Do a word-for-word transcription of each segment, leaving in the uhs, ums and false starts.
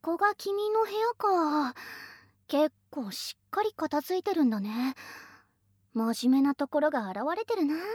こが君の部屋か。結構しっかり片付いてるんだね。真面目なところが現れてるな。うんうん。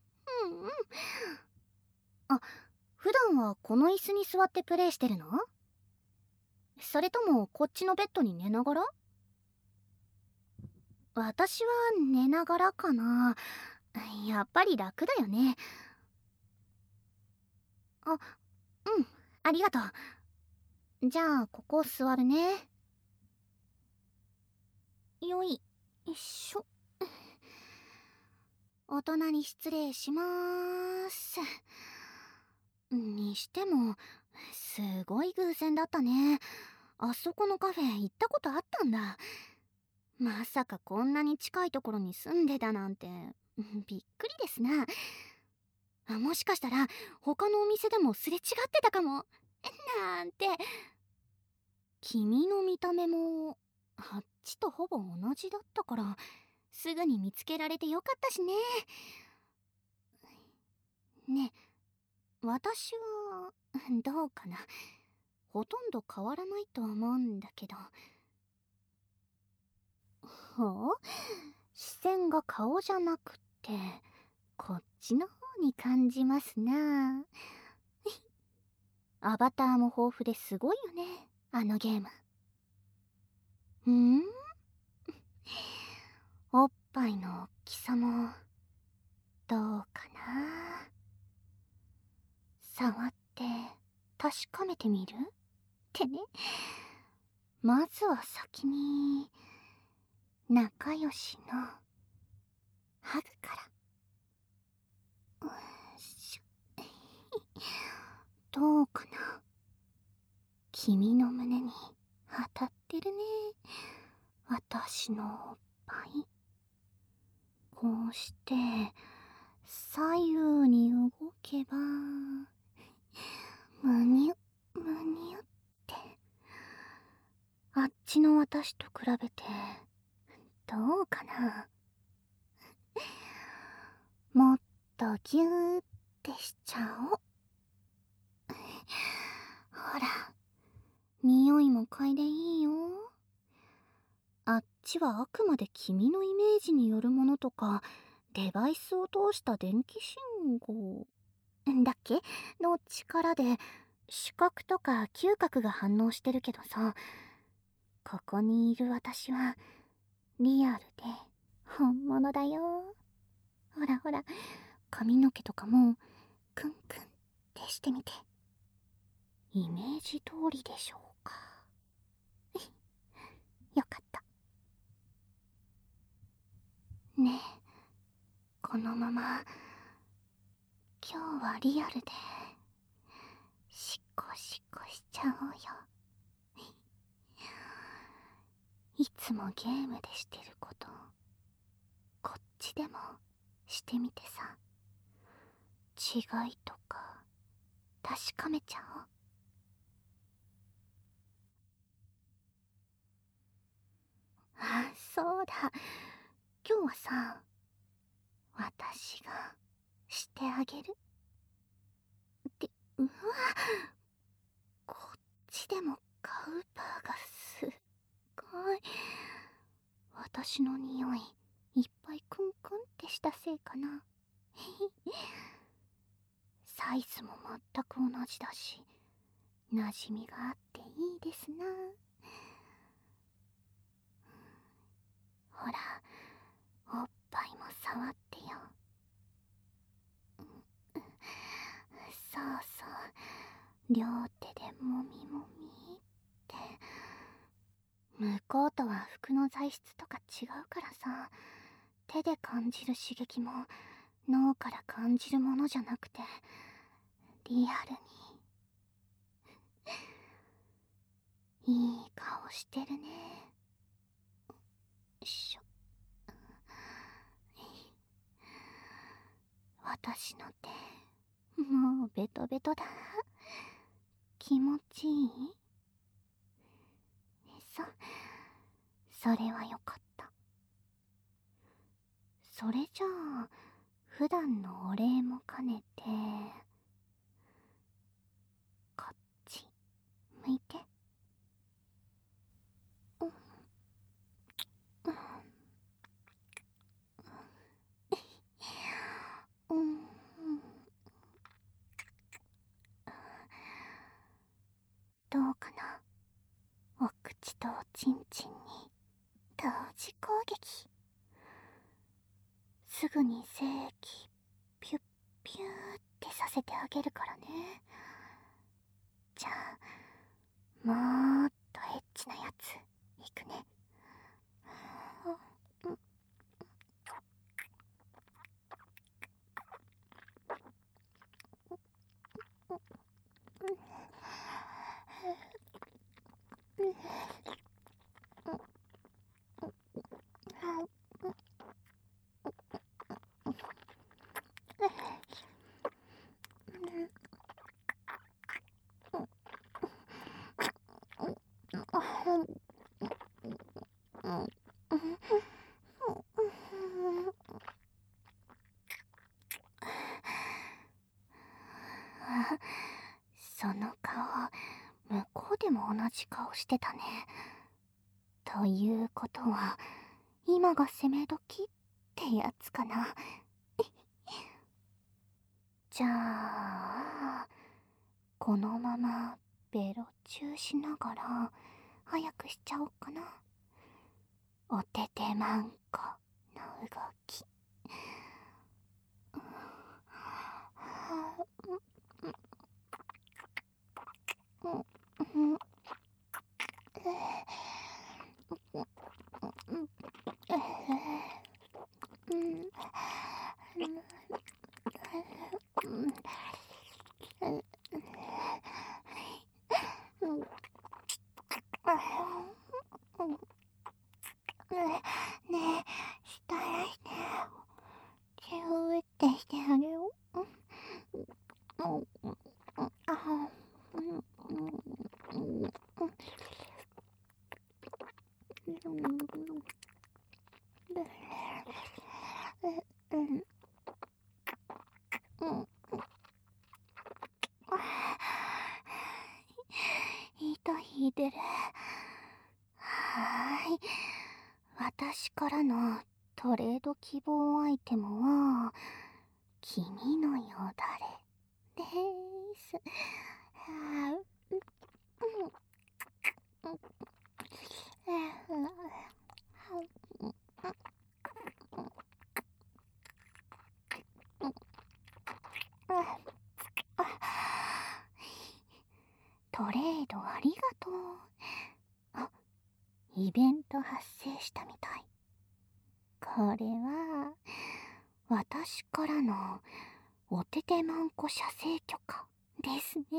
あ、普段はこの椅子に座ってプレイしてるの？それともこっちのベッドに寝ながら？私は寝ながらかな。やっぱり楽だよね。あ、うん、ありがとう。じゃあここ座るね。よいしょ。お隣失礼しまーす。にしてもすごい偶然だったね。あそこのカフェ行ったことあったんだ。まさかこんなに近いところに住んでたなんてびっくりですな。もしかしたら他のお店でもすれ違ってたかもなんて。君の見た目もあっちとほぼ同じだったからすぐに見つけられてよかったしね。ねえ、私はどうかな。ほとんど変わらないと思うんだけど。ほう、視線が顔じゃなくてこっちの方に感じますな。アバターも豊富ですごいよね、あのゲーム。ん？おっぱいの大きさもどうかな。触って確かめてみるってね。まずは先に仲良しのハグから。よいしょ。どうかな。君の胸に当たってるね、私のおっぱい。こうして左右に動けばむにゅむにゅって。あっちの私と比べてどうかな。もっとギューってしちゃおう。ほら、匂いも嗅いでいいよ。あっちはあくまで君のイメージによるものとかデバイスを通した電気信号だっけの力で視覚とか嗅覚が反応してるけどさ、ここにいる私はリアルで本物だよ。ほらほら、髪の毛とかもクンクンってしてみて。イメージ通りでしょうか。よかった。ねえ、このまま今日はリアルでしっこしっこしちゃおうよ。いつもゲームでしてることこっちでもしてみてさ。違いとか確かめちゃおう。あ、そうだ、今日はさ、私がしてあげるって。うわ、こっちでもカウパーがすっごい。私の匂いいっぱいクンクンってしたせいかな。サイズも全く同じだし馴染みがあっていいですな。ほら、おっぱいも触ってよ。そうそう、両手でもみもみって。向こうとは服の材質とか違うからさ、手で感じる刺激も脳から感じるものじゃなくてリアルに。いい顔してるね。よいしょ。私の手もうベトベトだ。気持ちいい？そそれはよかった。それじゃあ普段のお礼も兼ねてこっち向いて。 ちんちんに同時攻撃。すぐに精液ピュッピューってさせてあげるからね。じゃあもーっとエッチなやついくね。その顔、向こうでも同じ顔してたね。ということは、今が攻め時ってやつかな。じゃあ、このままベロチューしながら早くしちゃおうかな。おててまんこの動き。ねえ、したらしてチューってしてあげよう。糸引いてる。はーい。私からのトレード希望アイテムは、君のよだれです。はートレードありがとう。あ、イベント発生したみたい。これは私からのおててまんこ射精許可ですね。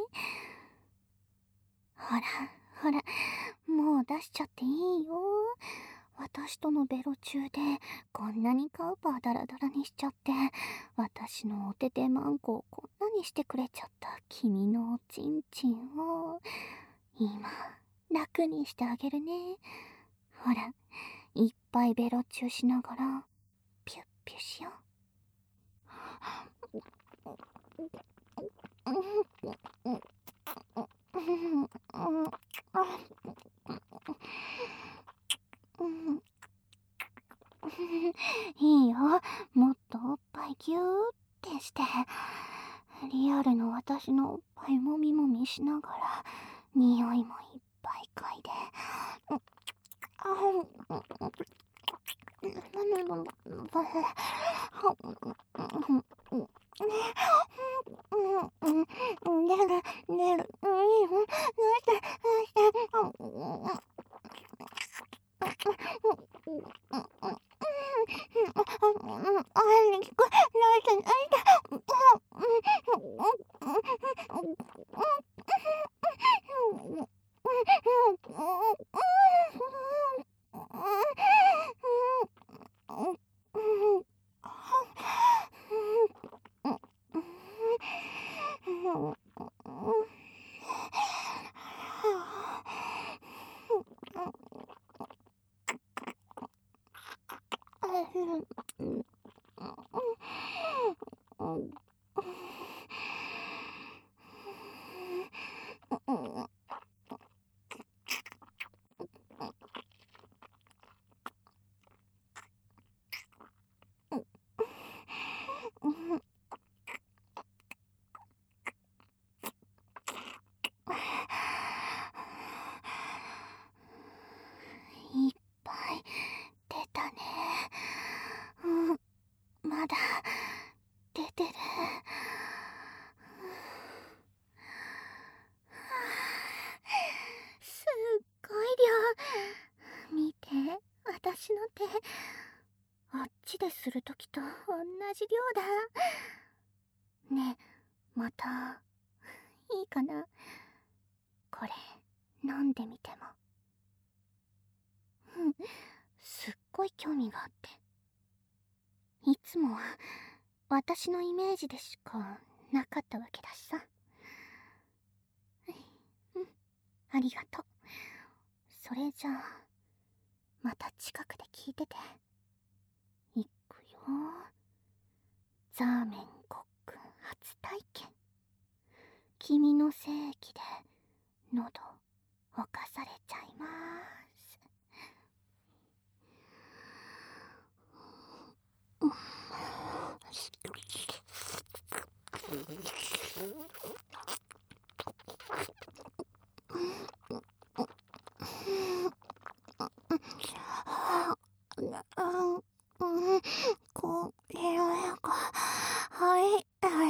ほらほら、もう出しちゃっていいよ。私とのベロ中でこんなにカウパーダラダラにしちゃって、私のおててまんこをこんなにしてくれちゃった君のおちんちんを今楽にしてあげるね。ほら、いっぱいベロチューしながらピュッピュしよう。いいよ、もっとおっぱいギューってして、リアルの私のおっぱいもみもみしながら匂いもいっぱい嗅いで。 私の手、あっちでするときと同じ量だ。ねえ、またいいかな、これ飲んでみても。うん、すっごい興味があって。いつもは私のイメージでしかなかったわけだしさ。うん、ありがとう。それじゃあまた近くで聞いてて。いくよ。ザーメンごっくん初体験。君の精液で喉侵されちゃいます。これが入ったよ。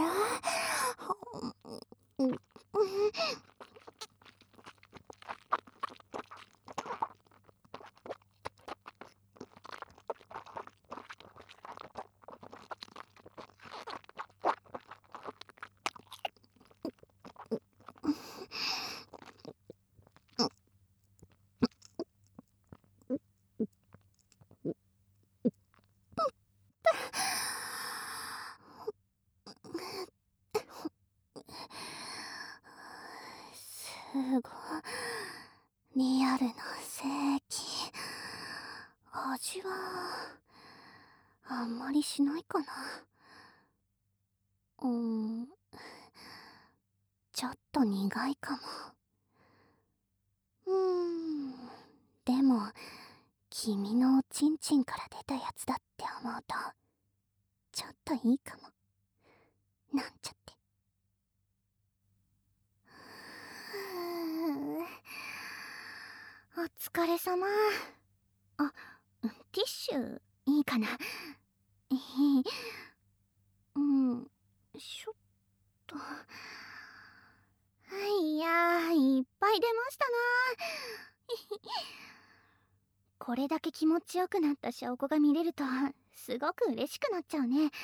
すごいリアルな正規。味はあんまりしないかな。うーん、ちょっと苦いかも。うーん、でも君のおちんちんから出たやつだって思うとちょっといいかも、なんちゃって。お疲れ様。あ、ティッシュいいかな。うん、しょっと。いやー、いっぱい出ましたな。これだけ気持ちよくなった証拠が見れるとすごく嬉しくなっちゃうね。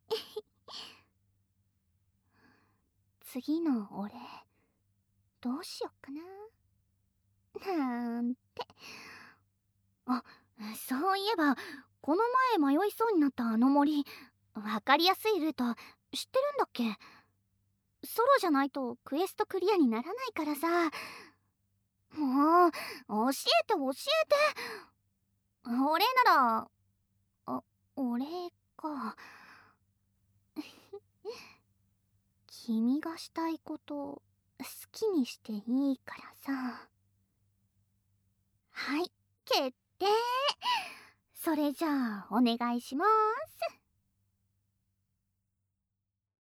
次のお礼どうしよっかななんて。あ、そういえばこの前迷いそうになったあの森、わかりやすいルート知ってるんだっけ？ソロじゃないとクエストクリアにならないからさ。もう教えて教えて。お礼なら、あ、お礼か。君がしたいこと好きにしていいからさ。はい、決定。それじゃあお願いします。